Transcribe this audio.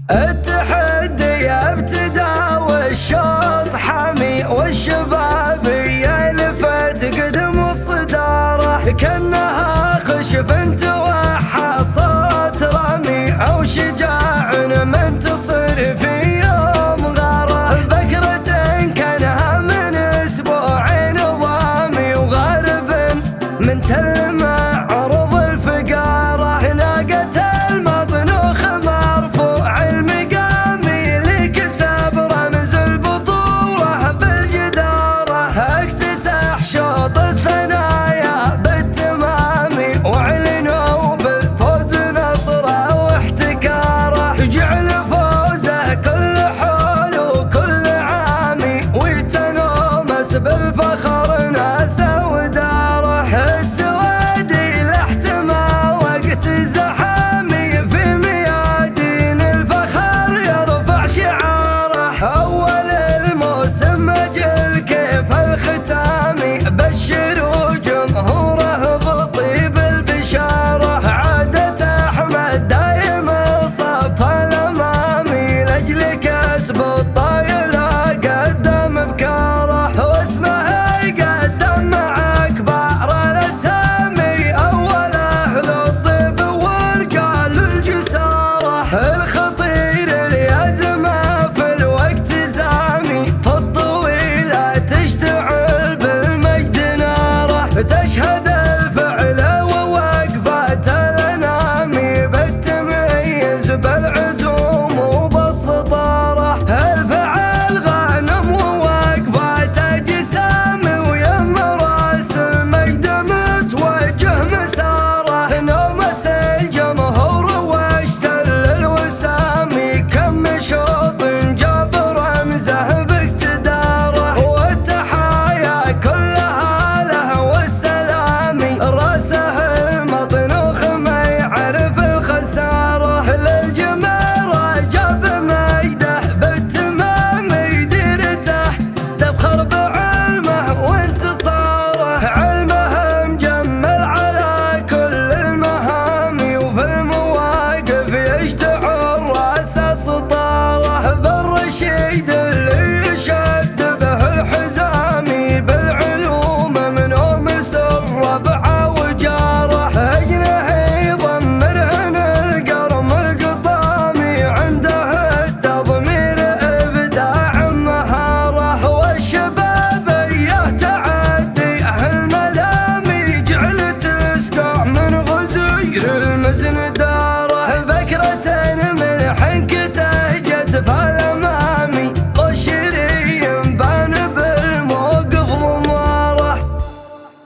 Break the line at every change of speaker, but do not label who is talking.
التحدي ابتدى والشوط حامي والشبابية لفت قدم الصدارة، كأنها خشب توحى صوت رامي أو شجاع منتصر في يوم غارة. بكرة كانها من أسبوعين ضامي وغارب من تلمع عرض الفقارة، ناقة المطنوخ مرفوع المقامي لكسب رمز البطولة بالجدارة، اكتسح شوط الثنايا بالتمامي واعلنوا بالفوز نصره واحتكاره، جعل فوزه كل حول وكل عامي ويتنومس بالفخر ناسه وداره. السوادي لاحتمى وقت زحامي في ميادين الفخر يرفع شعاره، اول الموسم اجل كيف الختامي بشروا جمهوره بطيب البشاره، عادة احمد دايم الصف الامامي لاجل كسب الطايله قدم ابكاره، واسمه يقدم مع كبار الاسامي اول اهل الطب ورجال الجساره، الخطير اليازمه في الوقت زامي في الطويله تشتعل بالمجد ناره، تشهد الفعل ووقفات الانامي بالتميز بالعزوم وبالسطاره، الفعل غانم ووقفات اجسامي ويم راس المجد متوجه مساره، نومس الجمهور واشتل الوسامي كم شوط جاب رمزه باقتداره، والتحايا كلها له والسلامي راسه المطنوخ ما يعرف الخساره، للجميره جاب مجده بالتمام ديرته تفخر بعلمه وانتصاره، علمه مجمل على كل المهام وفي المواقف يشتعل راسه سطاره، بالرشيد اللي يشد به الحزامي بالعلوم منومس الربع وجاره، اجنه يضمرهن القرم القطامي عنده التضمير ابداع مهاره، والشباب تعدي اهل ملامي جعل تسقع من غزير المزن داره، بكرة